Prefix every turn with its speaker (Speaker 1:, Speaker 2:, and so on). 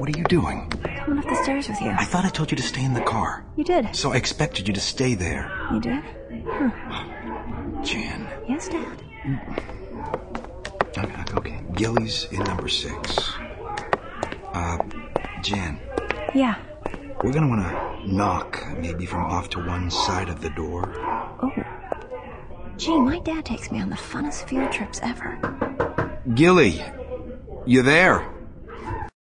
Speaker 1: what are you doing?
Speaker 2: Coming up the stairs with you.
Speaker 1: I thought I told you to stay in the car.
Speaker 2: You did.
Speaker 1: So I expected you to stay there.
Speaker 2: You did?
Speaker 1: Jan.
Speaker 2: Yes, Dad.
Speaker 1: Okay. Gilly's in number 6. Jan.
Speaker 2: Yeah.
Speaker 1: We're gonna want to knock, maybe from off to one side of the door.
Speaker 2: Oh. Gee, my dad takes me on the funnest field trips ever.
Speaker 1: Gilly, you there?